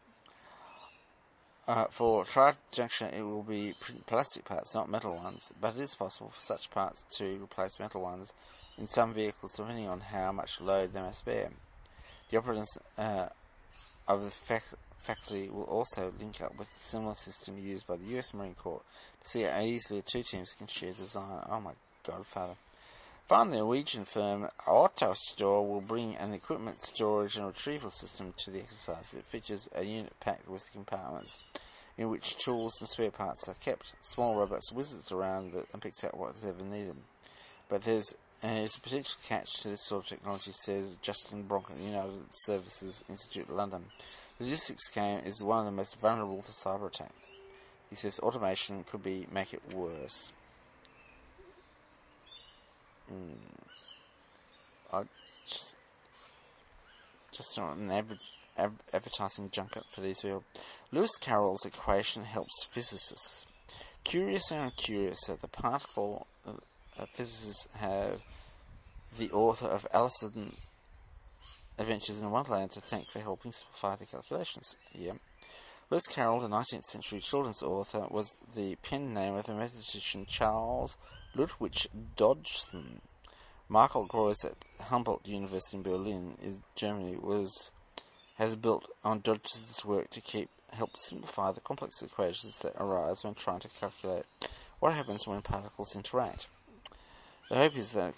For tri-junction, it will be plastic parts, not metal ones, but it is possible for such parts to replace metal ones in some vehicles, depending on how much load they must bear. The operators of the faculty will also link up with a similar system used by the US Marine Corps to see how easily the two teams can share design. Oh my godfather. Finally, Norwegian firm AutoStore will bring an equipment storage and retrieval system to the exercise. It features a unit packed with compartments in which tools and spare parts are kept. Small robots whizzes around and picks out what is ever needed. But there's a potential catch to this sort of technology, says Justin Bronk at the United Services Institute, London. Logistics game is one of the most vulnerable to cyber attack. He says automation could make it worse. I just not an advertising junket for these people. Lewis Carroll's equation helps physicists. Curious and uncurious that the particle physicists have the author of Alice in Adventures in Wonderland to thank for helping simplify the calculations. Yeah. Lewis Carroll, the 19th century children's author, was the pen name of the mathematician Charles Ludwig Dodgson. Michael Groys at Humboldt University in Berlin, Germany, has built on Dodgson's work to help simplify the complex equations that arise when trying to calculate what happens when particles interact. The hope is that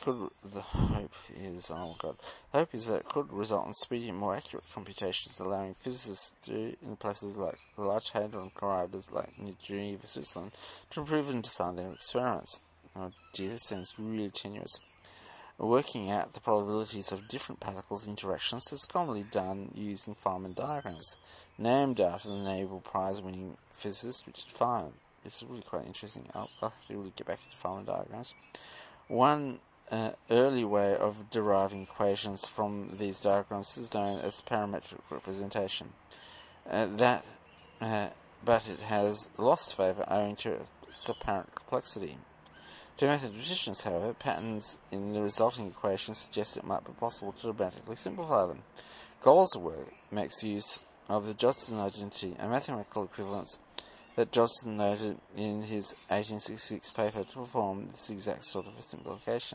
it could result in speedy and more accurate computations, allowing physicists in places like the Large Hadron Colliders like New Geneva, Switzerland, to improve and design their experiments. Oh dear, this sounds really tenuous. Working out the probabilities of different particles' interactions is commonly done using Feynman diagrams, named after the Nobel Prize-winning physicist Richard Feynman. This is really quite interesting. I'll have to really get back into Feynman diagrams. One early way of deriving equations from these diagrams is known as parametric representation. But it has lost favour owing to its apparent complexity. To mathematicians, however, patterns in the resulting equations suggest it might be possible to dramatically simplify them. Gold's work makes use of the Johnson identity, a mathematical equivalence that Johnson noted in his 1866 paper to perform this exact sort of a simplification.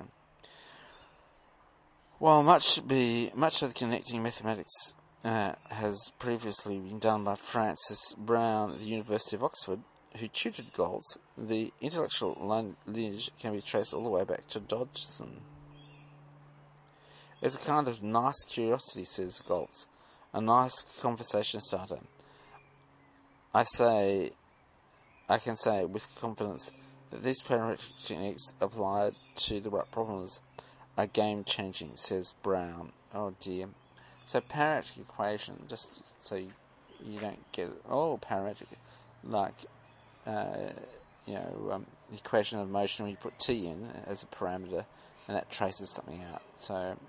While much of the connecting mathematics has previously been done by Francis Brown at the University of Oxford, who tutored Goltz, the intellectual lineage can be traced all the way back to Dodgson. It's a kind of nice curiosity, says Goltz, a nice conversation starter. I can say with confidence that these parametric techniques applied to the right problems are game-changing, says Brown. Oh dear. So parametric equation, just so you don't get it. Oh, parametric, like, the equation of motion when you put t in as a parameter, and that traces something out. So,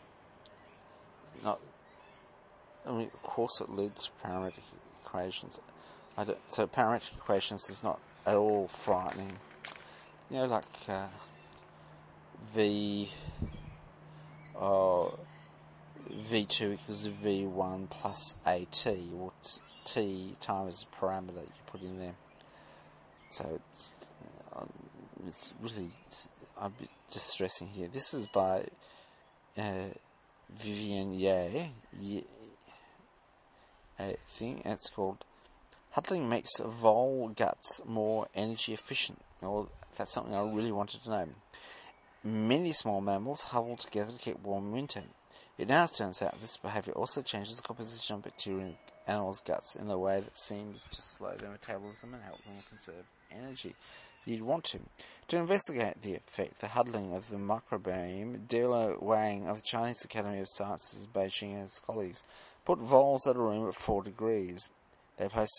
of course it leads to parametric equations. So parametric equations is not at all frightening. Like V2 equals V1 plus AT, or t times a parameter you put in there. So it's really, I'm just stressing here. This is by Vivian Ye, I think it's called Huddling Makes Vole Guts More Energy Efficient. Well, that's something I really wanted to know. Many small mammals huddle together to keep warm in winter. It now turns out this behaviour also changes the composition of bacteria in animals' guts in a way that seems to slow their metabolism and help them conserve energy. You'd want to. To investigate the effect, the huddling of the microbiome, Delo Wang of the Chinese Academy of Sciences, Beijing, and his colleagues put voles at a room at 4 degrees. They placed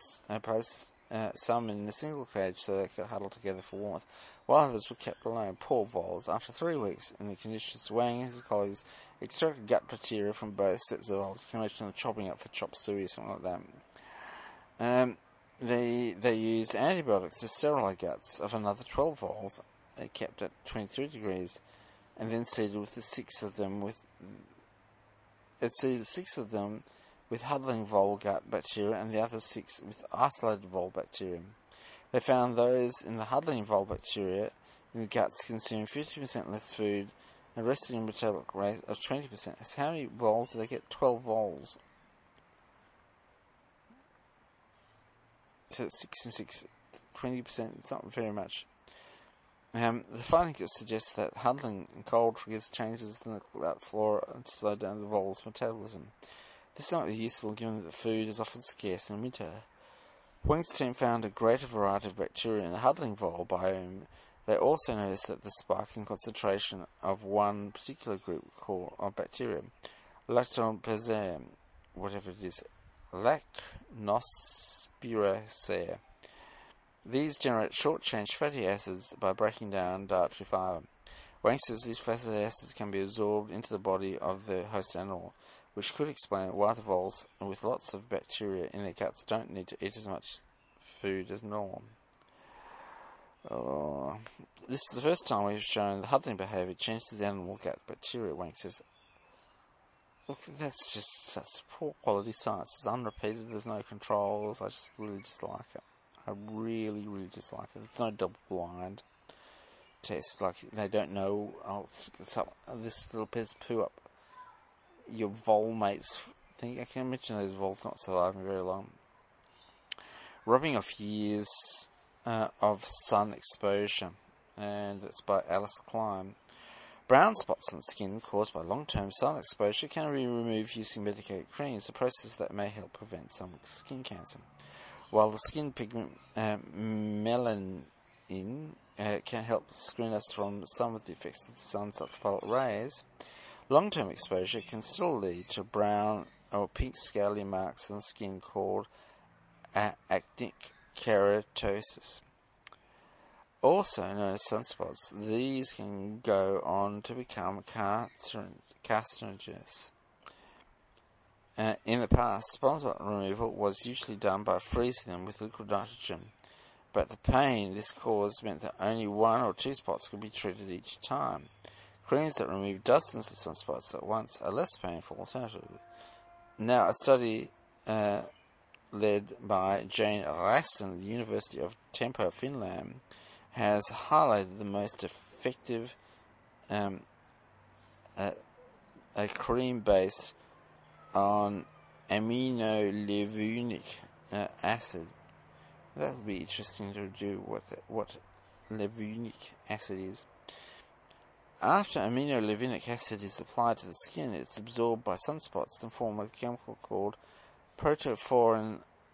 some in a single cage so they could huddle together for warmth, while others were kept alone. Poor voles. After 3 weeks in the conditions, Wang and his colleagues extracted gut bacteria from both sets of voles. You can imagine them chopping up for chop suey or something like that. They used antibiotics to sterilize guts of another 12 voles, kept at 23 degrees, and then seeded with the six of them with huddling vole gut bacteria and the other 6 with isolated vole bacteria. They found those in the huddling vole bacteria in the guts consume 50% less food and resting metabolic rate of 20%. So how many voles did they get? 12 voles. So 6 and 6, 20%, it's not very much. The findings suggest that huddling in cold triggers changes in the gut flora and slow down the vole's metabolism. This might be useful given that the food is often scarce in winter. Wang's team found a greater variety of bacteria in the huddling vole biome. They also noticed that the spike in concentration of one particular group of bacteria, Lactobacillus, whatever it is, Lactobacillus. These generate short-chain fatty acids by breaking down dietary fibre. Wang says these fatty acids can be absorbed into the body of the host animal, which could explain why the voles with lots of bacteria in their guts don't need to eat as much food as normal. This is the first time we've shown the huddling behaviour changes the animal gut bacteria, Wang says. Look, that's poor quality science. It's unrepeated, there's no controls. I just really dislike it. I really, really dislike it. It's no double-blind test. Like, they don't know, this little piece of poo up your vole mates think. I can imagine those voles not surviving very long. Rubbing off years of sun exposure, and that's by Alice Klein. Brown spots on the skin caused by long-term sun exposure can be removed using medicated creams, a process that may help prevent some skin cancer. While the skin pigment melanin can help screen us from some of the effects of the sun's ultraviolet rays, long-term exposure can still lead to brown or pink scaly marks on the skin called actinic keratosis, also known as sunspots. These can go on to become carcinogenous. In the past, sunspot removal was usually done by freezing them with liquid nitrogen, but the pain this caused meant that only 1 or 2 spots could be treated each time. Creams that remove dozens of sunspots at once are less painful alternatively. Now, a study led by Jane Raston at the University of Tempo, Finland, has highlighted the most effective a cream based on aminolevulinic acid. That would be interesting to do what levulinic acid is. After aminolevulinic acid is applied to the skin, it's absorbed by sunspots and form a chemical called protophorin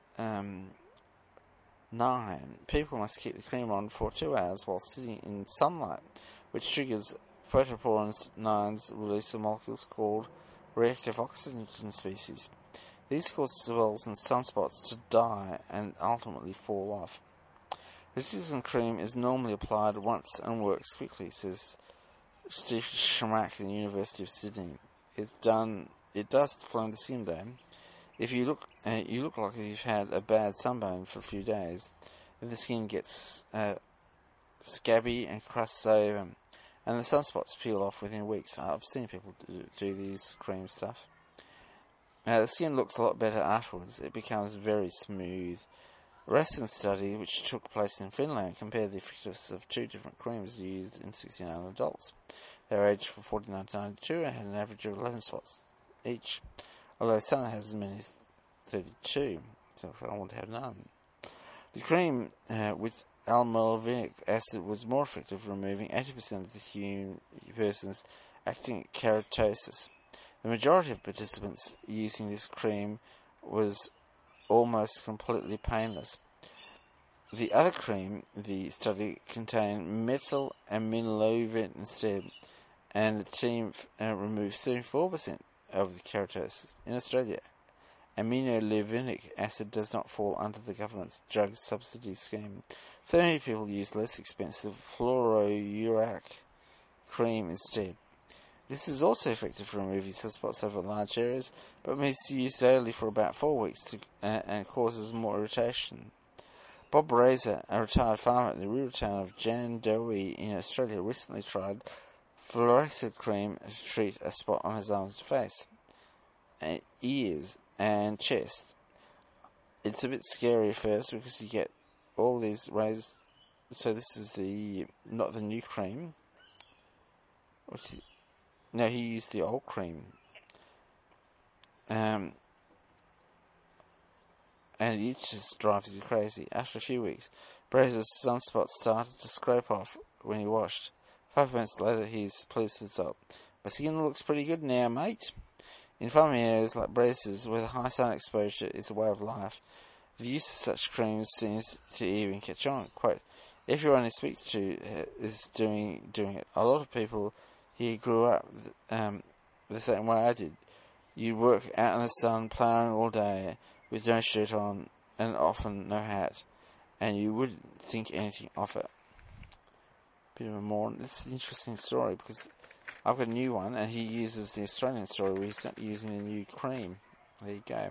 9. People must keep the cream on for 2 hours while sitting in sunlight, which triggers protophorin 9's release of molecules called reactive oxygen species. These cause cells and sunspots to die and ultimately fall off. The Citizen cream is normally applied once and works quickly, says Steve Schmack at the University of Sydney. It does flame the skin though. If you look like you've had a bad sunburn for a few days, then the skin gets scabby and crusts over, and the sunspots peel off within weeks. I've seen people do these cream stuff. Now, the skin looks a lot better afterwards. It becomes very smooth. Raston's study, which took place in Finland, compared the effectiveness of 2 different creams used in 69 adults. They were aged from 49 to 92 and had an average of 11 spots each, although some has as many as 32, so I want to have none. The cream with almolivinic acid was more effective at removing 80% of the human person's actinic keratosis. The majority of participants using this cream was almost completely painless. The other cream, the study, contained methylaminolevulin instead, and the team removed 74% of the keratosis. In Australia, aminolevulinic acid does not fall under the government's drug subsidy scheme, so many people use less expensive fluorouric cream instead. This is also effective for removing sunspots over large areas, but may be used daily for about 4 weeks and causes more irritation. Bob Razor, a retired farmer in the rural town of Jandowae in Australia, recently tried fluorescent cream to treat a spot on his arms and face, ears, and chest. It's a bit scary at first because you get all these rays. So this is not the new cream. No, he used the old cream. And it just drives you crazy. After a few weeks, Brazer's sunspots started to scrape off when he washed. 5 minutes later, he's pleased with the result. My skin looks pretty good now, mate. In farming areas like Brazer's, where the high sun exposure is a way of life, the use of such creams seems to even catch on. Quote, everyone he speaks to is doing it. A lot of people here grew up the same way I did. You work out in the sun, plowing all day, with no shirt on, and often no hat, and you wouldn't think anything of it. Bit of a moron. This is an interesting story, because I've got a new one, and he uses the Australian story where he's not using the new cream. There you go.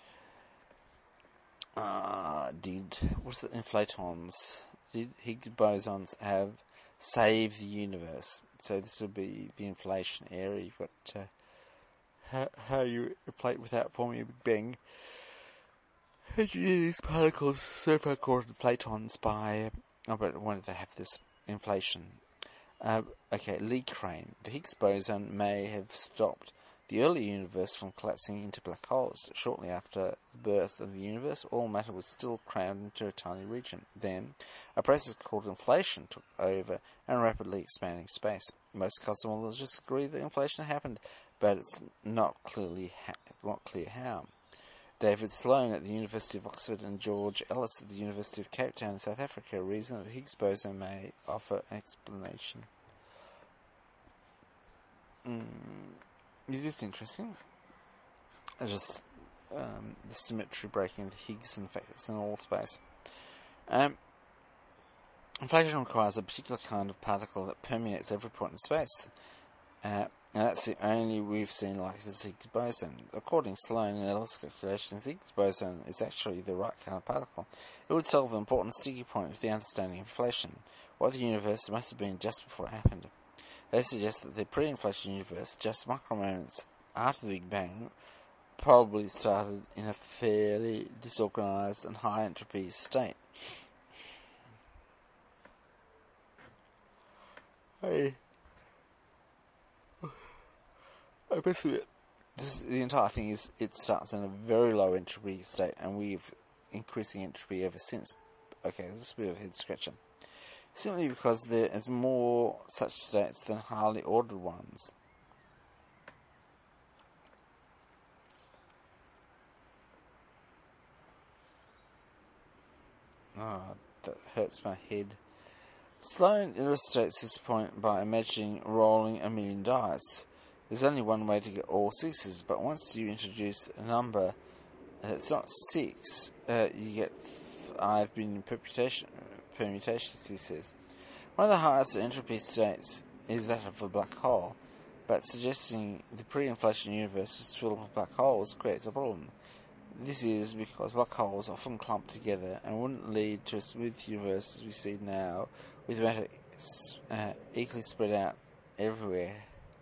What's the inflatons? Did Higgs bosons have saved the universe? So this would be the inflation area. You've got how you inflate without forming a Big Bang. Engineer these particles so far called inflatons by... but when did they have this inflation? Lee Crane. The Higgs boson may have stopped the early universe from collapsing into black holes. Shortly after the birth of the universe, all matter was still crammed into a tiny region. Then, a process called inflation took over and rapidly expanding space. Most cosmologists agree that inflation happened, but it's not clear how. David Sloan at the University of Oxford and George Ellis at the University of Cape Town in South Africa reason that the Higgs boson may offer an explanation. It is interesting. Just the symmetry breaking of the Higgs and the fact that it's in all space. Inflation requires a particular kind of particle that permeates every point in space. And that's the only we've seen like this Higgs boson. According to Sloan and Ellis calculations, the Higgs boson is actually the right kind of particle. It would solve an important sticky point with the understanding of inflation, what the universe must have been just before it happened. They suggest that the pre-inflation universe, just micromoments after the Big Bang, probably started in a fairly disorganized and high entropy state. Basically, the entire thing is it starts in a very low entropy state, and we've increasing entropy ever since. Okay, this is a bit of a head scratcher. Simply because there is more such states than highly ordered ones. That hurts my head. Sloan illustrates this point by imagining rolling a million dice. There's only one way to get all sixes, but once you introduce a number, it's not 6, you get 5 billion permutations, he says. One of the highest entropy states is that of a black hole, but suggesting the pre-inflation universe was filled with black holes creates a problem. This is because black holes often clump together and wouldn't lead to a smooth universe as we see now, with matter equally spread out everywhere.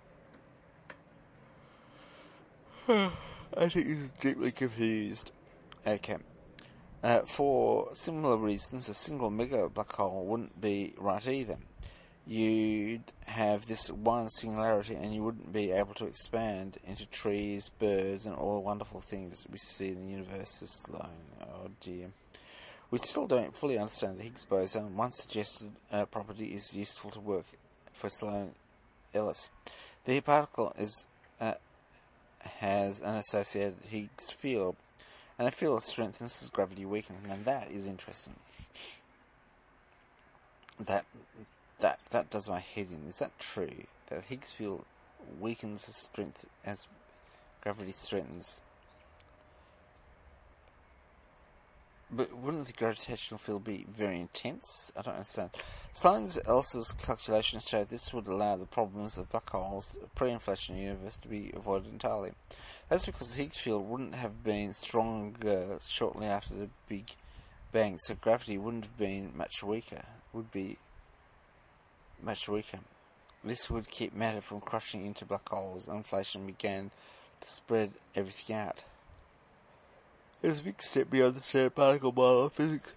I think this is deeply confused. Okay. For similar reasons, a single mega black hole wouldn't be right either. You'd have this one singularity and you wouldn't be able to expand into trees, birds, and all the wonderful things we see in the universe as Sloan. Oh dear. We still don't fully understand the Higgs boson. One suggested property is useful to work for Sloan Ellis. The particle has an associated Higgs field, and a field strengthens as gravity weakens, and that is interesting. That does my head in. Is that true? That the Higgs field weakens as gravity strengthens? But wouldn't the gravitational field be very intense? I don't understand. Sloan's Ellis's calculations show this would allow the problems of black holes, pre-inflation universe, to be avoided entirely. That's because the Higgs field wouldn't have been stronger shortly after the Big Bang, so gravity wouldn't have been much weaker. This would keep matter from crushing into black holes, and inflation began to spread everything out. It's a big step beyond the standard particle model of physics.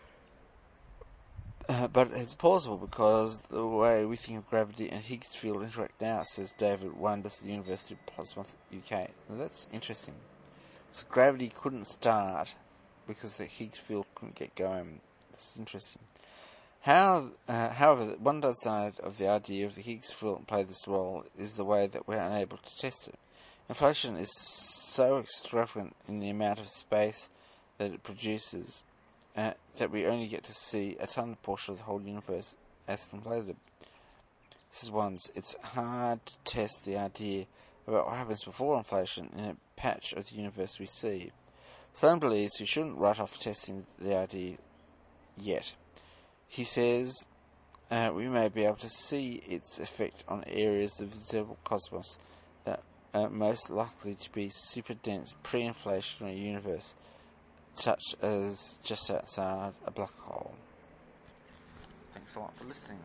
But it's plausible because the way we think of gravity and Higgs field interact now, says David Wonders at the University of Portsmouth, UK. Now that's interesting. So gravity couldn't start because the Higgs field couldn't get going. It's interesting. However, one side of the idea of the Higgs field play this role is the way that we're unable to test it. Inflation is so extravagant in the amount of space that it produces that we only get to see a tiny portion of the whole universe as inflated. This is once. It's hard to test the idea about what happens before inflation in a patch of the universe we see. Sloan believes we shouldn't write off testing the idea yet. He says we may be able to see its effect on areas of the visible cosmos that are most likely to be super dense pre-inflationary universe, such as just outside a black hole. Thanks a lot for listening.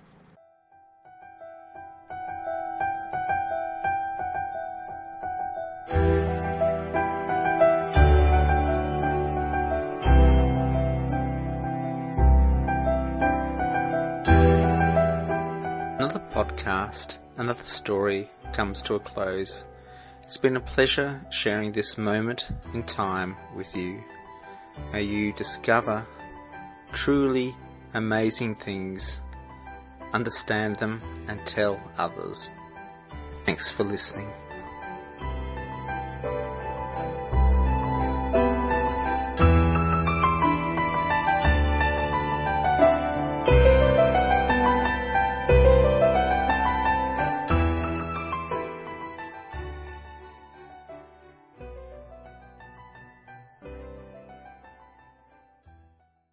Another podcast, another story comes to a close. It's been a pleasure sharing this moment in time with you. May you discover truly amazing things, understand them, and tell others. Thanks for listening.